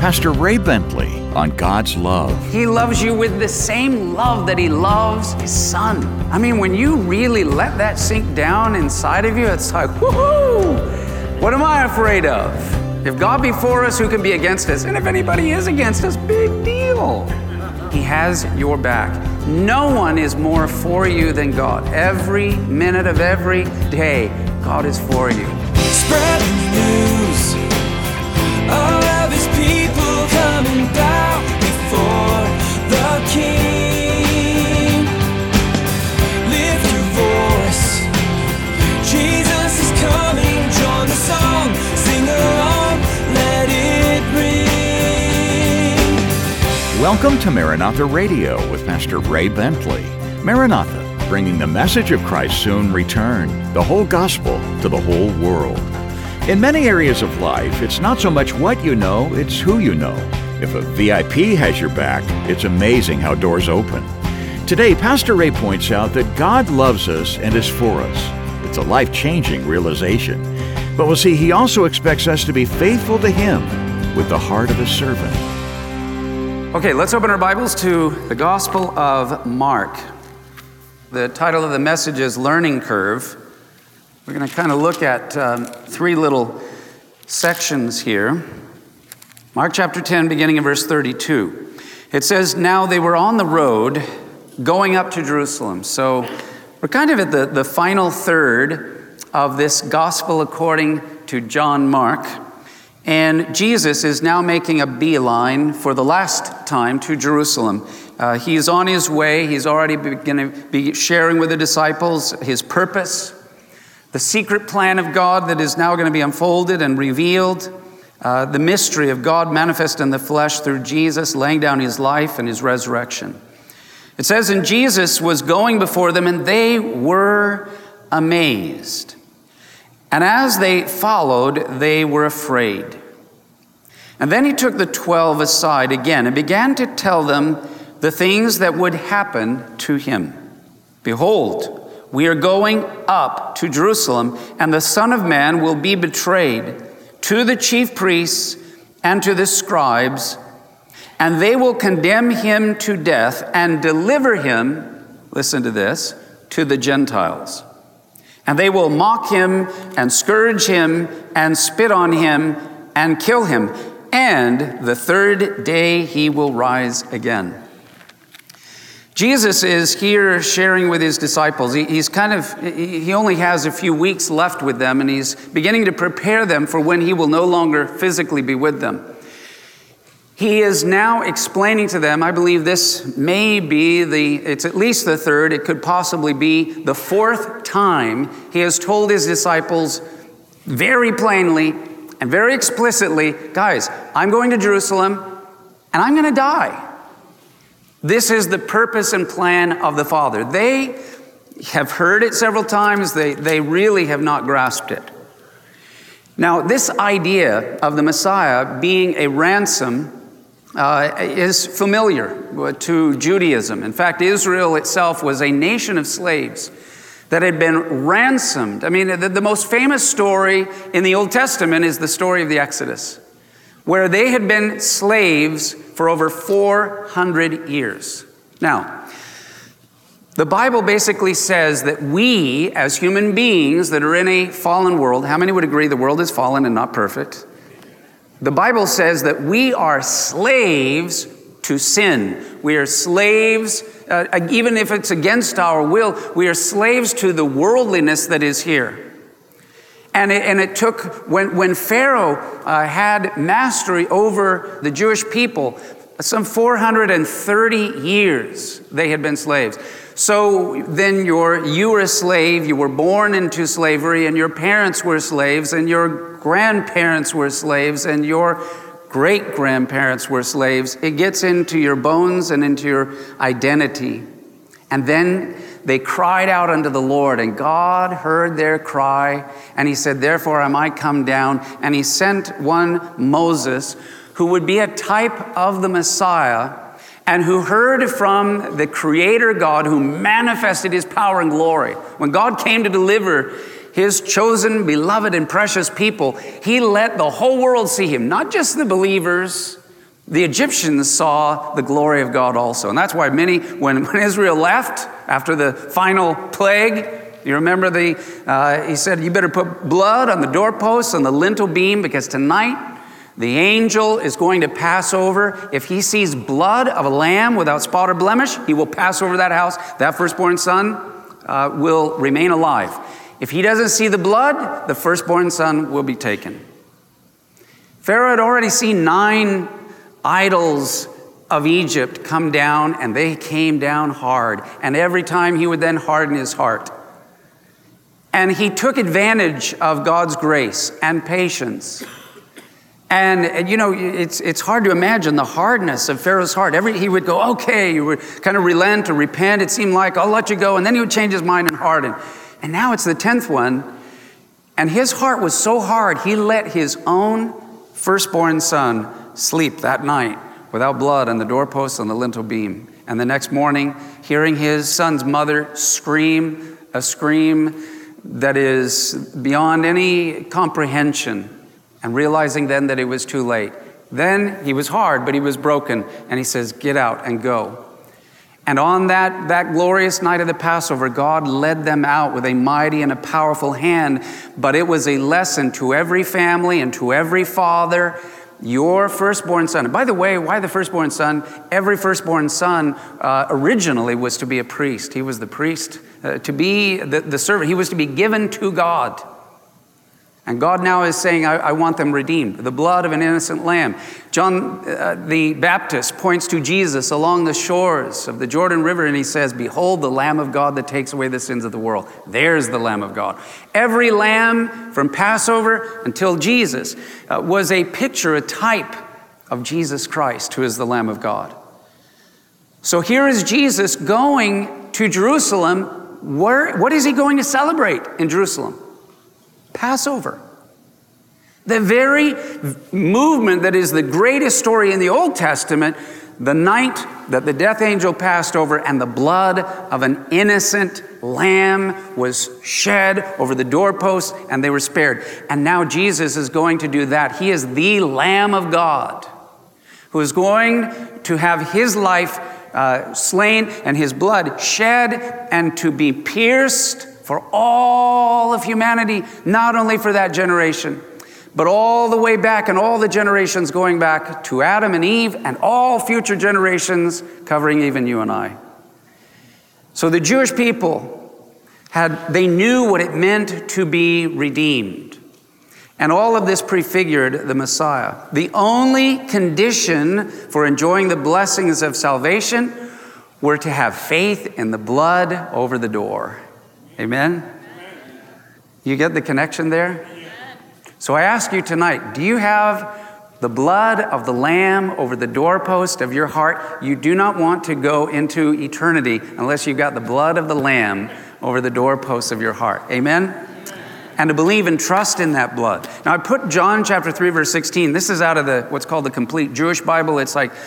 Pastor Ray Bentley on God's love. He loves you with the same love that He loves His Son. I mean, when you really let that sink down inside of you, it's like, woohoo! What am I afraid of? If God be for us, who can be against us? And if anybody is against us, big deal. He has your back. No one is more for you than God. Every minute of every day, God is for you. Spread the news. All of His people coming down before the King. Lift your voice. Jesus is coming. Join the song. Sing along. Let it ring. Welcome to Maranatha Radio with Pastor Ray Bentley. Maranatha, bringing the message of Christ's soon return, the whole gospel to the whole world. In many areas of life, it's not so much what you know, it's who you know. If a VIP has your back, it's amazing how doors open. Today, Pastor Ray points out that God loves us and is for us. It's a life-changing realization. But we'll see, He also expects us to be faithful to Him with the heart of a servant. Okay, let's open our Bibles to the Gospel of Mark. The title of the message is Learning Curve. We're going to kind of look at three little sections here. Mark chapter 10, beginning in verse 32. It says, "Now they were on the road going up to Jerusalem." So we're kind of at the final third of this gospel according to John Mark. And Jesus is now making a beeline for the last time to Jerusalem. He is on his way. He's already going to be sharing with the disciples his purpose, the secret plan of God that is now going to be unfolded and revealed, the mystery of God manifest in the flesh through Jesus laying down His life and His resurrection. It says, "And Jesus was going before them, and they were amazed. And as they followed, they were afraid. And then He took the 12 aside again and began to tell them the things that would happen to Him. 'Behold, we are going up to Jerusalem, and the Son of Man will be betrayed to the chief priests and to the scribes, and they will condemn Him to death and deliver Him,'" listen to this, "'to the Gentiles. And they will mock Him and scourge Him and spit on Him and kill Him. And the third day He will rise again." Jesus is here sharing with His disciples. He only has a few weeks left with them, and He's beginning to prepare them for when He will no longer physically be with them. He is now explaining to them, I believe this may be it's at least the third, it could possibly be the fourth time He has told His disciples very plainly and very explicitly, guys, I'm going to Jerusalem and I'm going to die. This is the purpose and plan of the Father. They have heard it several times. They really have not grasped it. Now, this idea of the Messiah being a ransom is familiar to Judaism. In fact, Israel itself was a nation of slaves that had been ransomed. I mean, the most famous story in the Old Testament is the story of the Exodus, where they had been slaves for over 400 years. Now, the Bible basically says that we, as human beings that are in a fallen world, how many would agree the world is fallen and not perfect? The Bible says that we are slaves to sin. We are slaves, even if it's against our will, we are slaves to the worldliness that is here. And it took, when Pharaoh had mastery over the Jewish people, some 430 years they had been slaves. So then you were a slave, you were born into slavery, and your parents were slaves, and your grandparents were slaves, and your great-grandparents were slaves. It gets into your bones and into your identity. And then they cried out unto the Lord, and God heard their cry, and He said, "Therefore am I come down." And He sent one Moses, who would be a type of the Messiah, and who heard from the Creator God, who manifested His power and glory. When God came to deliver His chosen, beloved, and precious people, He let the whole world see Him, not just the believers, The Egyptians saw the glory of God also. And that's why when Israel left after the final plague, you remember he said, you better put blood on the doorposts and the lintel beam, because tonight the angel is going to pass over. If he sees blood of a lamb without spot or blemish, he will pass over that house. That firstborn son will remain alive. If he doesn't see the blood, the firstborn son will be taken. Pharaoh had already seen 9 idols of Egypt come down, and they came down hard. And every time he would then harden his heart. And he took advantage of God's grace and patience. And you know, it's hard to imagine the hardness of Pharaoh's heart. He would go, okay, you would kind of relent or repent. It seemed like, I'll let you go. And then he would change his mind and harden. And now it's the 10th one. And his heart was so hard, he let his own firstborn son sleep that night without blood on the doorpost and the lintel beam. And the next morning, hearing his son's mother scream, a scream that is beyond any comprehension, and realizing then that it was too late. Then he was hard, but he was broken. And he says, get out and go. And on that glorious night of the Passover, God led them out with a mighty and a powerful hand. But it was a lesson to every family and to every father. Your firstborn son. And by the way, why the firstborn son? Every firstborn son originally was to be a priest. He was the priest, to be the servant. He was to be given to God. And God now is saying, I want them redeemed. The blood of an innocent lamb. John the Baptist points to Jesus along the shores of the Jordan River, and he says, behold the Lamb of God that takes away the sins of the world. There's the Lamb of God. Every lamb from Passover until Jesus was a picture, a type of Jesus Christ, who is the Lamb of God. So here is Jesus going to Jerusalem. What is he going to celebrate in Jerusalem? Passover. The very movement that is the greatest story in the Old Testament, the night that the death angel passed over and the blood of an innocent lamb was shed over the doorposts and they were spared. And now Jesus is going to do that. He is the Lamb of God who is going to have his life slain and his blood shed and to be pierced for all of humanity, not only for that generation, but all the way back and all the generations going back to Adam and Eve and all future generations covering even you and I. So the Jewish people they knew what it meant to be redeemed. And all of this prefigured the Messiah. The only condition for enjoying the blessings of salvation were to have faith in the blood over the door. Amen? You get the connection there? So I ask you tonight, do you have the blood of the Lamb over the doorpost of your heart? You do not want to go into eternity unless you've got the blood of the Lamb over the doorpost of your heart. Amen? And to believe and trust in that blood. Now I put John chapter 3 verse 16. This is out of what's called the Complete Jewish Bible. It's like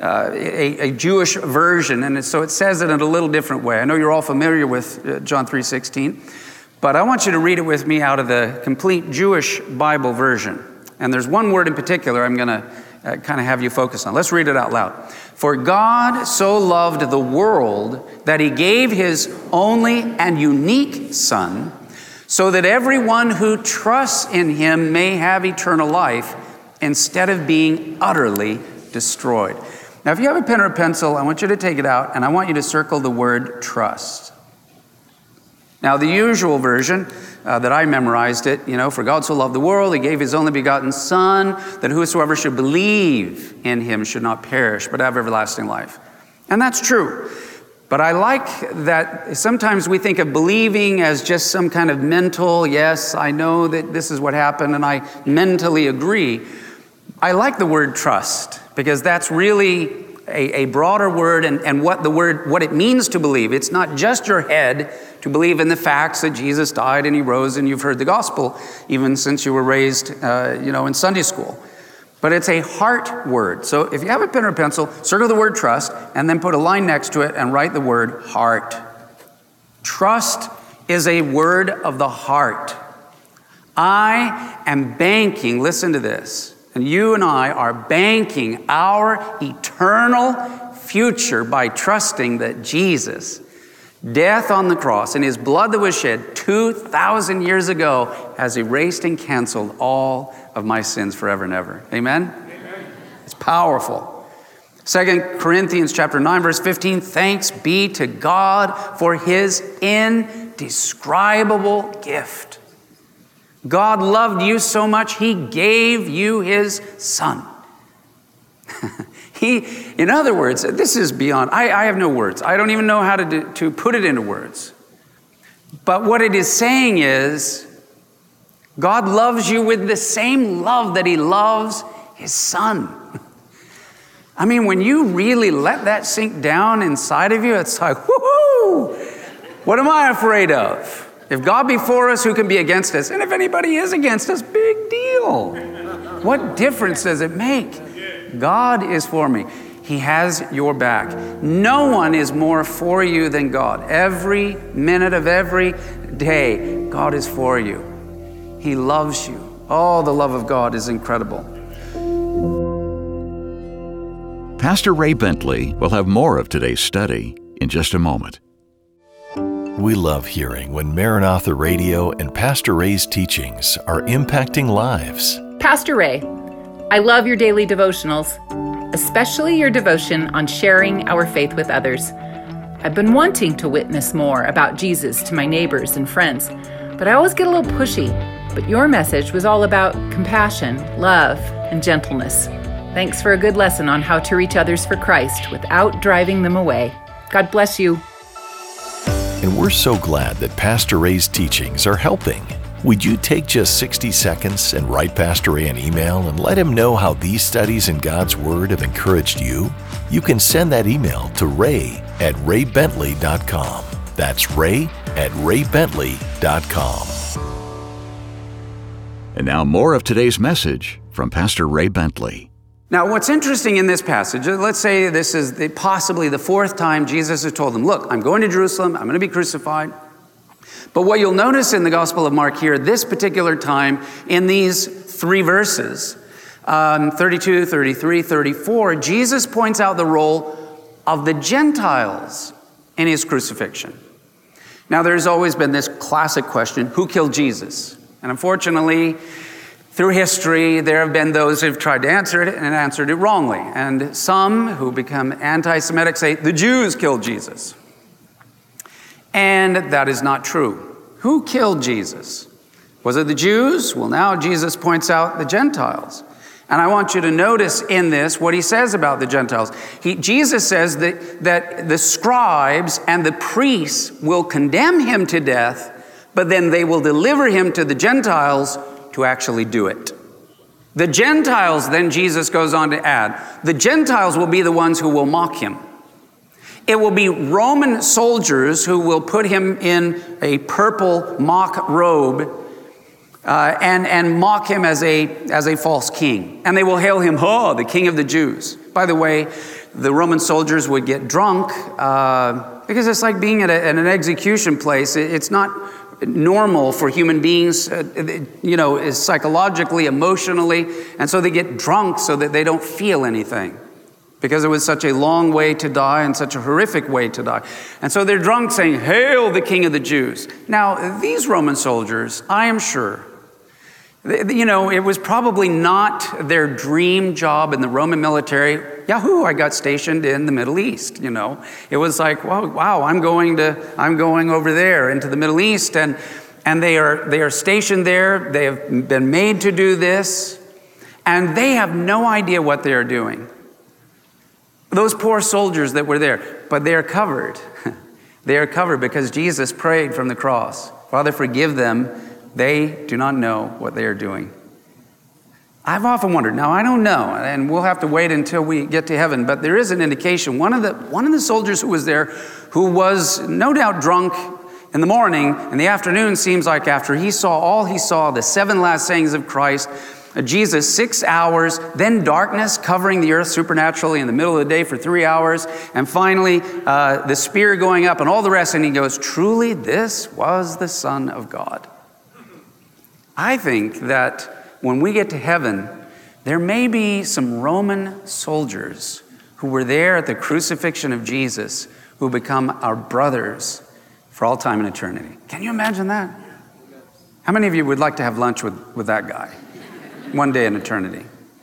a Jewish version, and so it says it in a little different way. I know you're all familiar with John 3:16, but I want you to read it with me out of the Complete Jewish Bible version. And there's one word in particular I'm going to kind of have you focus on. Let's read it out loud. For God so loved the world that he gave his only and unique Son, so that everyone who trusts in him may have eternal life instead of being utterly destroyed. Now, if you have a pen or a pencil, I want you to take it out, and I want you to circle the word trust. Now, the usual version that I memorized it, for God so loved the world, he gave his only begotten Son, that whosoever should believe in him should not perish, but have everlasting life. And that's true. But I like that sometimes we think of believing as just some kind of mental, yes, I know that this is what happened, and I mentally agree. I like the word trust, because that's really a broader word and what it means to believe. It's not just your head to believe in the facts that Jesus died and he rose and you've heard the gospel, even since you were raised, in Sunday school. But it's a heart word. So if you have a pen or a pencil, circle the word trust and then put a line next to it and write the word heart. Trust is a word of the heart. I am banking, listen to this. And you and I are banking our eternal future by trusting that Jesus, death on the cross, and his blood that was shed 2,000 years ago has erased and canceled all of my sins forever and ever. Amen? Amen. It's powerful. 2 Corinthians chapter 9, verse 15, thanks be to God for his indescribable gift. God loved you so much, he gave you his son. In other words, this is beyond, I have no words. I don't even know how to put it into words. But what it is saying is, God loves you with the same love that he loves his son. I mean, when you really let that sink down inside of you, it's like, woohoo! What am I afraid of? If God be for us, who can be against us? And if anybody is against us, big deal. What difference does it make? God is for me. He has your back. No one is more for you than God. Every minute of every day, God is for you. He loves you. Oh, the love of God is incredible. Pastor Ray Bentley will have more of today's study in just a moment. We love hearing when Maranatha Radio and Pastor Ray's teachings are impacting lives. Pastor Ray, I love your daily devotionals, especially your devotion on sharing our faith with others. I've been wanting to witness more about Jesus to my neighbors and friends, but I always get a little pushy. But your message was all about compassion, love, and gentleness. Thanks for a good lesson on how to reach others for Christ without driving them away. God bless you. And we're so glad that Pastor Ray's teachings are helping. Would you take just 60 seconds and write Pastor Ray an email and let him know how these studies in God's Word have encouraged you? You can send that email to ray@raybentley.com. That's ray@raybentley.com. And now more of today's message from Pastor Ray Bentley. Now, what's interesting in this passage, let's say this is possibly the fourth time Jesus has told them, look, I'm going to Jerusalem, I'm going to be crucified. But what you'll notice in the Gospel of Mark here, this particular time, in these three verses, 32, 33, 34, Jesus points out the role of the Gentiles in his crucifixion. Now, there's always been this classic question, who killed Jesus? And unfortunately, through history, there have been those who've tried to answer it and answered it wrongly. And some who become anti-Semitic say the Jews killed Jesus. And that is not true. Who killed Jesus? Was it the Jews? Well, now Jesus points out the Gentiles. And I want you to notice in this what he says about the Gentiles. Jesus says that the scribes and the priests will condemn him to death, but then they will deliver him to the Gentiles to actually do it. The Gentiles, then Jesus goes on to add, the Gentiles will be the ones who will mock him. It will be Roman soldiers who will put him in a purple mock robe and mock him as a false king. And they will hail him, the king of the Jews. By the way, the Roman soldiers would get drunk because it's like being at an execution place. It's not normal for human beings, is psychologically, emotionally, and so they get drunk so that they don't feel anything because it was such a long way to die and such a horrific way to die. And so they're drunk saying, "Hail the King of the Jews." Now, these Roman soldiers, I am sure, it was probably not their dream job in the Roman military. Yahoo, I got stationed in the Middle East, It was like, wow, I'm going over there into the Middle East, and they are stationed there. They have been made to do this, and they have no idea what they are doing. Those poor soldiers that were there, but they are covered. They are covered because Jesus prayed from the cross, "Father, forgive them. They do not know what they are doing." I've often wondered, now I don't know, and we'll have to wait until we get to heaven, but there is an indication. One of the soldiers who was there, who was no doubt drunk in the morning, in the afternoon seems like after he saw the 7 last sayings of Christ, Jesus 6 hours, then darkness covering the earth supernaturally in the middle of the day for 3 hours, and finally the spear going up and all the rest, and he goes, "Truly this was the Son of God." I think that when we get to heaven, there may be some Roman soldiers who were there at the crucifixion of Jesus who become our brothers for all time and eternity. Can you imagine that? How many of you would like to have lunch with that guy one day in eternity?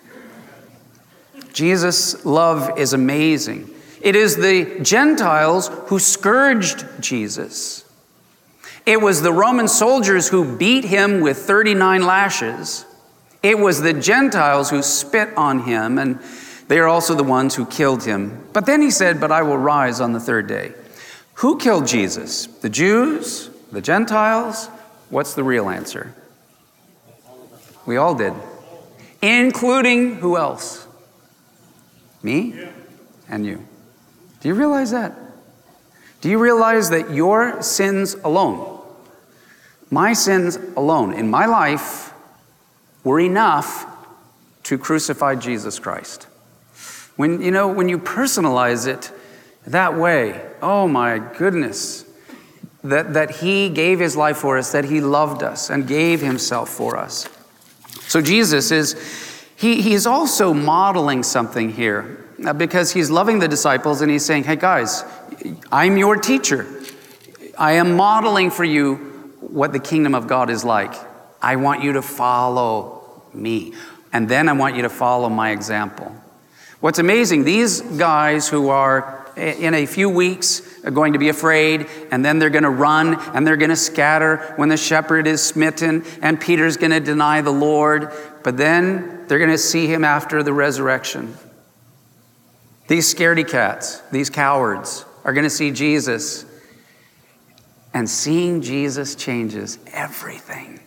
Jesus' love is amazing. It is the Gentiles who scourged Jesus. It was the Roman soldiers who beat him with 39 lashes. It was the Gentiles who spit on him, and they are also the ones who killed him. But then he said, "But I will rise on the third day." Who killed Jesus? The Jews? The Gentiles? What's the real answer? We all did. Including who else? Me and you. Do you realize that? Do you realize that your sins alone, my sins alone in my life, were enough to crucify Jesus Christ? When you personalize it that way, oh my goodness, that he gave his life for us, that he loved us and gave himself for us. So Jesus he's also modeling something here, because he's loving the disciples and he's saying, hey guys, I'm your teacher. I am modeling for you what the kingdom of God is like. I want you to follow me. And then I want you to follow my example. What's amazing, these guys who are in a few weeks are going to be afraid, and then they're going to run and they're going to scatter when the shepherd is smitten, and Peter's going to deny the Lord, but then they're going to see him after the resurrection. These scaredy cats, these cowards, are going to see Jesus, and seeing Jesus changes everything.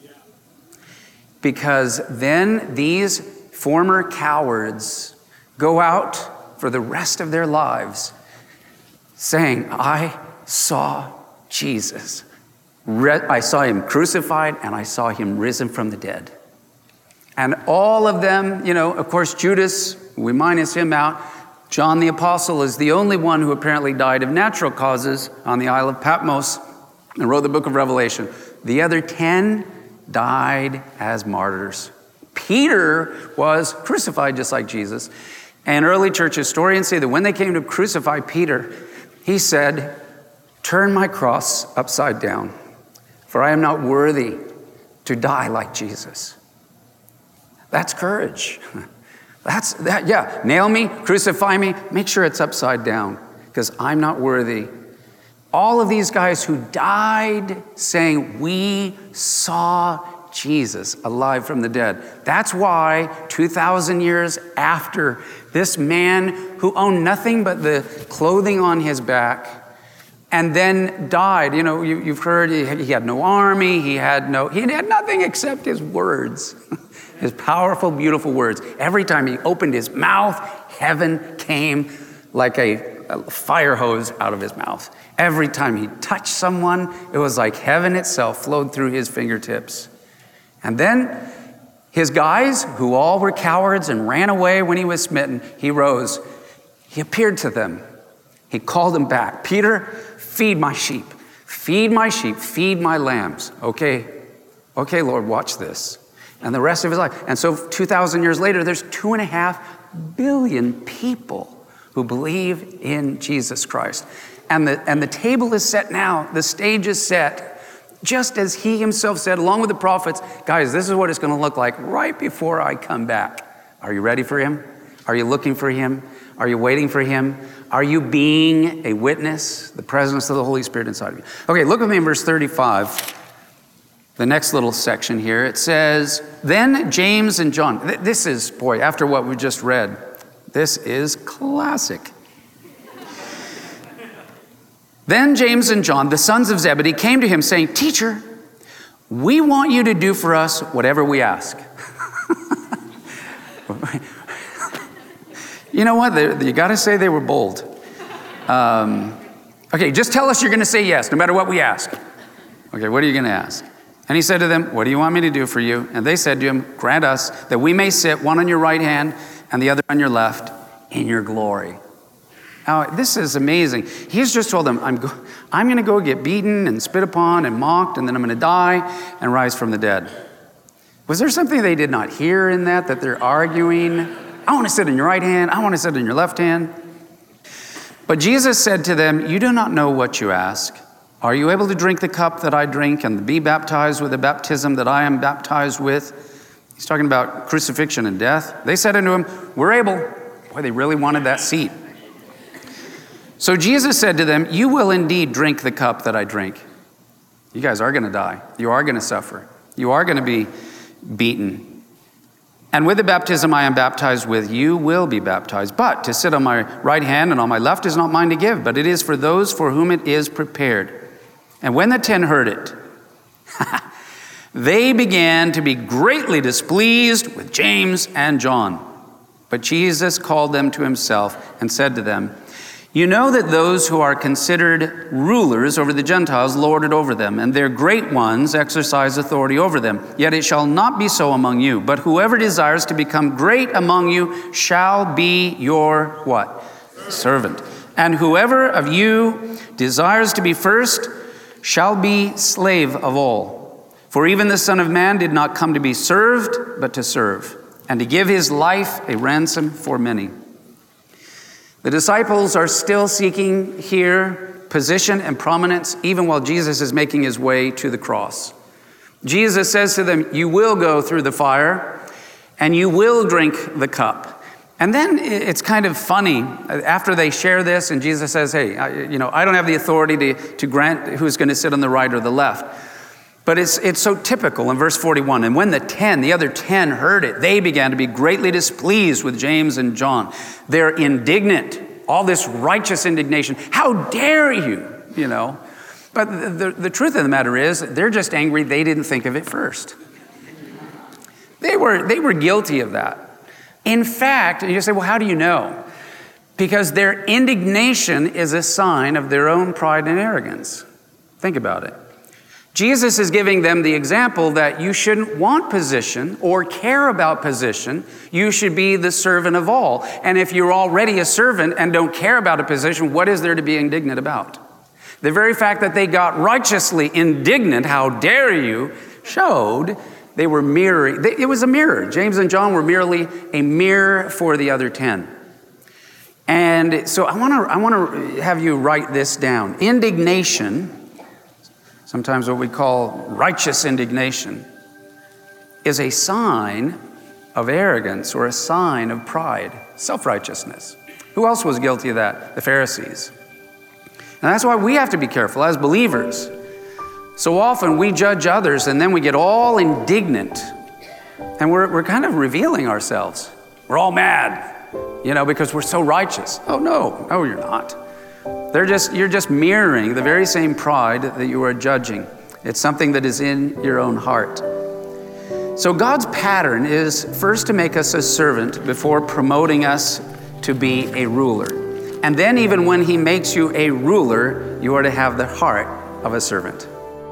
Because then these former cowards go out for the rest of their lives saying, I saw Jesus. I saw him crucified and I saw him risen from the dead. And all of them, of course, Judas, we minus him out. John the Apostle is the only one who apparently died of natural causes on the Isle of Patmos and wrote the book of Revelation. The other 10 died as martyrs. Peter was crucified just like Jesus. And early church historians say that when they came to crucify Peter, he said, turn my cross upside down, for I am not worthy to die like Jesus. That's courage. Nail me, crucify me, make sure it's upside down, because I'm not worthy. All of these guys who died saying, we saw Jesus alive from the dead. That's why 2,000 years after, this man who owned nothing but the clothing on his back and then died. You've heard he had no army, he had nothing except his words. His powerful, beautiful words. Every time he opened his mouth, heaven came like a fire hose out of his mouth. Every time he touched someone, it was like heaven itself flowed through his fingertips. And then his guys, who all were cowards and ran away when he was smitten, he rose. He appeared to them. He called them back. Peter, feed my sheep. Feed my sheep. Feed my lambs. Okay, Lord, watch this. And the rest of his life. And so 2,000 years later, there's 2.5 billion people who believe in Jesus Christ. And the table is set now. The stage is set. Just as he himself said, along with the prophets, guys, this is what it's going to look like right before I come back. Are you ready for him? Are you looking for him? Are you waiting for him? Are you being a witness? The presence of the Holy Spirit inside of you. Okay, look with me in verse 35. The next little section here. It says, then James and John. This is, after what we just read, this is classic. Then James and John, the sons of Zebedee, came to him saying, Teacher, we want you to do for us whatever we ask. You know what? You got to say they were bold. Okay, just tell us you're going to say yes, no matter what we ask. Okay, what are you going to ask? And he said to them, what do you want me to do for you? And they said to him, grant us that we may sit one on your right hand and the other on your left in your glory. Now, this is amazing. He's just told them, I'm going to go get beaten and spit upon and mocked, and then I'm going to die and rise from the dead. Was there something they did not hear in that they're arguing? I want to sit in your right hand. I want to sit in your left hand. But Jesus said to them, you do not know what you ask. Are you able to drink the cup that I drink and be baptized with the baptism that I am baptized with? He's talking about crucifixion and death. They said unto him, we're able. Boy, they really wanted that seat. So Jesus said to them, you will indeed drink the cup that I drink. You guys are going to die. You are going to suffer. You are going to be beaten. And with the baptism I am baptized with, you will be baptized. But to sit on my right hand and on my left is not mine to give, but it is for those for whom it is prepared. And when the 10 heard it, they began to be greatly displeased with James and John. But Jesus called them to himself and said to them, you know that those who are considered rulers over the Gentiles lord it over them, and their great ones exercise authority over them. Yet it shall not be so among you, but whoever desires to become great among you shall be your what? Servant. And whoever of you desires to be first shall be slave of all. For even the Son of Man did not come to be served, but to serve, and to give his life a ransom for many. The disciples are still seeking here position and prominence, even while Jesus is making his way to the cross. Jesus says to them, you will go through the fire, and you will drink the cup. And then it's kind of funny, after they share this, and Jesus says, hey, I don't have the authority to grant who's going to sit on the right or the left. But it's so typical in verse 41. And when the other 10 heard it, they began to be greatly displeased with James and John. They're indignant, all this righteous indignation. How dare you, But the truth of the matter is, they're just angry they didn't think of it first. They were guilty of that. In fact, and you say, well, how do you know? Because their indignation is a sign of their own pride and arrogance. Think about it. Jesus is giving them the example that you shouldn't want position or care about position. You should be the servant of all. And if you're already a servant and don't care about a position, what is there to be indignant about? The very fact that they got righteously indignant, how dare you, showed they were mirroring. It was a mirror. James and John were merely a mirror for the other 10. And so I want to have you write this down. Indignation, sometimes what we call righteous indignation, is a sign of arrogance or a sign of pride, self-righteousness. Who else was guilty of that? The Pharisees. And that's why we have to be careful as believers. So often we judge others and then we get all indignant and we're kind of revealing ourselves. We're all mad, because we're so righteous. Oh, no, you're not. You're just mirroring the very same pride that you are judging. It's something that is in your own heart. So God's pattern is first to make us a servant before promoting us to be a ruler. And then even when he makes you a ruler, you are to have the heart of a servant.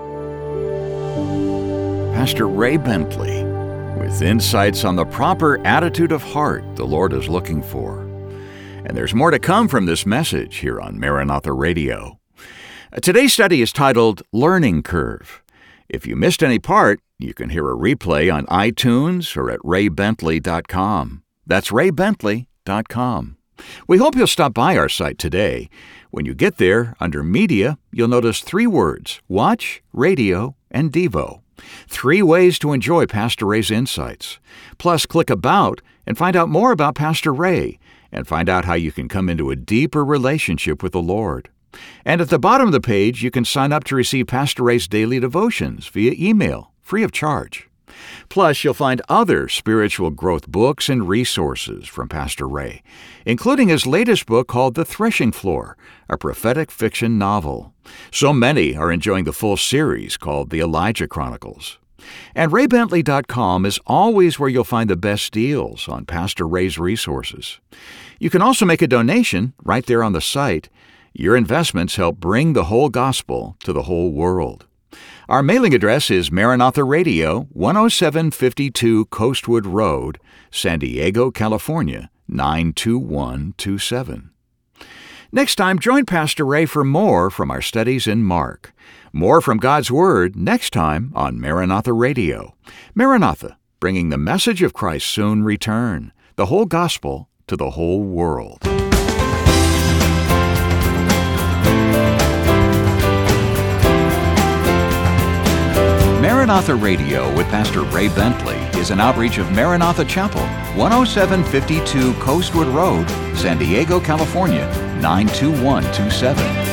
Pastor Ray Bentley with insights on the proper attitude of heart the Lord is looking for. And there's more to come from this message here on Maranatha Radio. Today's study is titled Learning Curve. If you missed any part, you can hear a replay on iTunes or at raybentley.com. That's raybentley.com. We hope you'll stop by our site today. When you get there, under Media, you'll notice 3 words: Watch, Radio, and Devo. 3 ways to enjoy Pastor Ray's insights. Plus, click About and find out more about Pastor Ray, and find out how you can come into a deeper relationship with the Lord. And at the bottom of the page, you can sign up to receive Pastor Ray's daily devotions via email, free of charge. Plus, you'll find other spiritual growth books and resources from Pastor Ray, including his latest book called The Threshing Floor, a prophetic fiction novel. So many are enjoying the full series called The Elijah Chronicles. And raybentley.com is always where you'll find the best deals on Pastor Ray's resources. You can also make a donation right there on the site. Your investments help bring the whole gospel to the whole world. Our mailing address is Maranatha Radio, 10752 Coastwood Road, San Diego, California, 92127. Next time, join Pastor Ray for more from our studies in Mark. More from God's Word next time on Maranatha Radio. Maranatha, bringing the message of Christ's soon return, the whole gospel to the whole world. Maranatha Radio with Pastor Ray Bentley is an outreach of Maranatha Chapel, 10752 Coastwood Road, San Diego, California, 92127.